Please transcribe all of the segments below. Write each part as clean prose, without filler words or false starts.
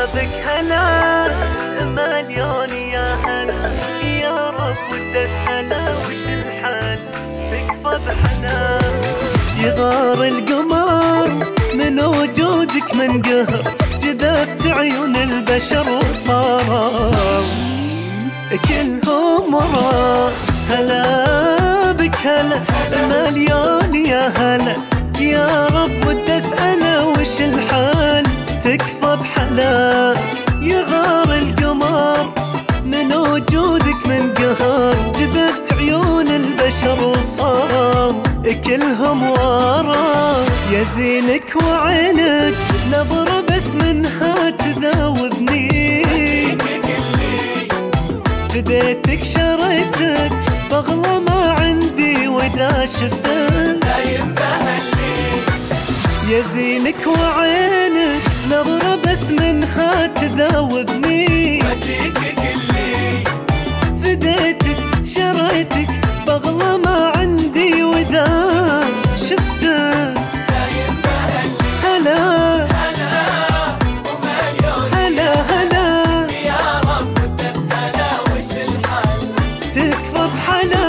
بك هلا مليون يا هلا، يا رب ودك هلا وش الحال تكفى بحلا. يغار القمر من وجودك من قهر، جذبت عيون البشر وصاروا كلهم ورا. هلا بك هلا مليون يا هلا، يا رب ودي اسأله وش الحال تكفى بحلا. يغار القمر من وجودك من قهر، جذبت عيون البشر وصاروا كلهم ورا. يا زينك وعينك نظرة بس منها تذوبني، بديتك شريتك بغلى ما عندي واذا شفتك لا ينبهلي. يا زينك وعينك نظرة بس منها تذوبني، فديتك شريتك بغلى ما عندي واذا شفتك لا ينبهلي. هلا هلا ومليون هلا هلا، يا رب تسأله وش الحال تكفى بحلا.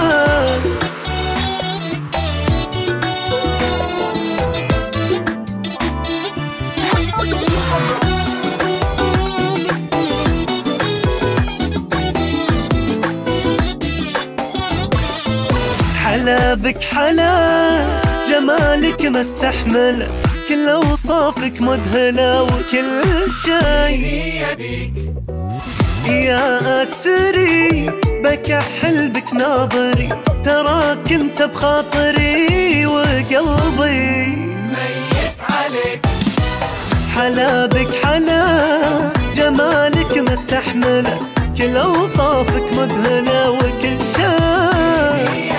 حلا بك حلا جمالك ما استحمل، كل اوصافك مذهلة وكل شي يبيك. يا اسري بكحل بك ناظري، تراك انت بخاطري وقلبي ميت عليك. حلا بك حلا جمالك ما استحمله، كل اوصافك مذهلة وكل شي.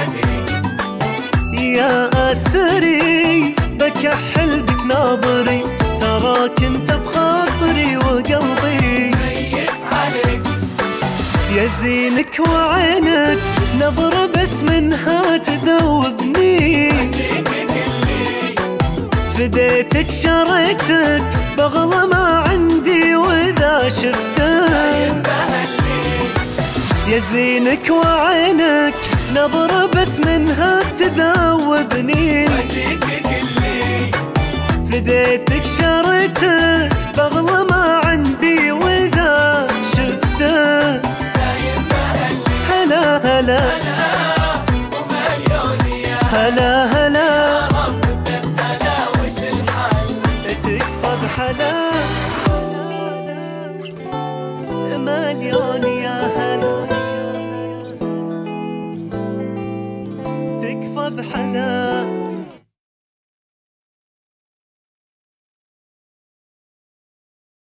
يا اسري بكحل بك ناظري، تراك انت بخاطري وقلبي ميت عليك. يا زينك وعينك نظرة بس منها تذوبني، فديتك شريتك بغلى ما عندي واذا شفتك. يا زينك وعينك نظرة بس منها تذوبني، فديتك شريتك بغلى ما عندي واذا شفتك. هلا هلا هلا هلا، وش الحال تكفى بحلا. مليون يا هلا تكفى بحلا.